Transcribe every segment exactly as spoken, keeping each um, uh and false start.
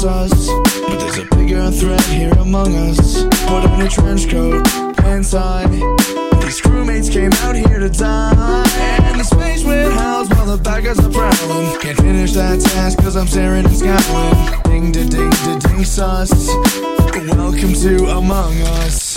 sus, but there's a bigger threat here among us. Put on a trench coat, pants high. These crewmates came out here to die, and the space went howls while the bad guys are prowling. Can't finish that task cause I'm staring and scowling. Ding da ding da ding sus, welcome to Among Us.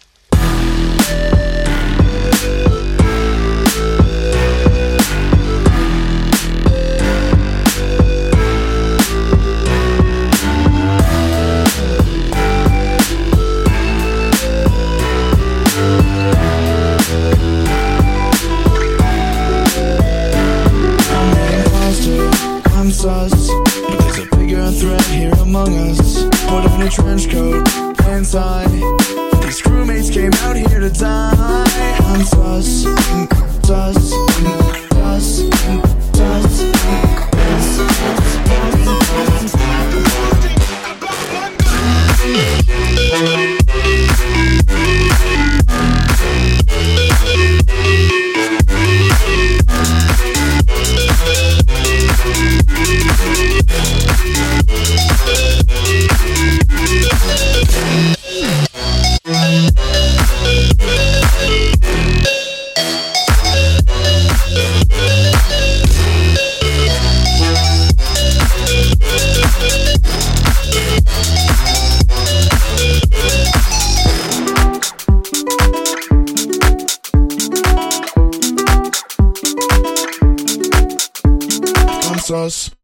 I'm sus, but there's a bigger threat here among us. Put on a trench coat, pants high. These crewmates came out here to die. I'm sus, sus, sus, sus, sus.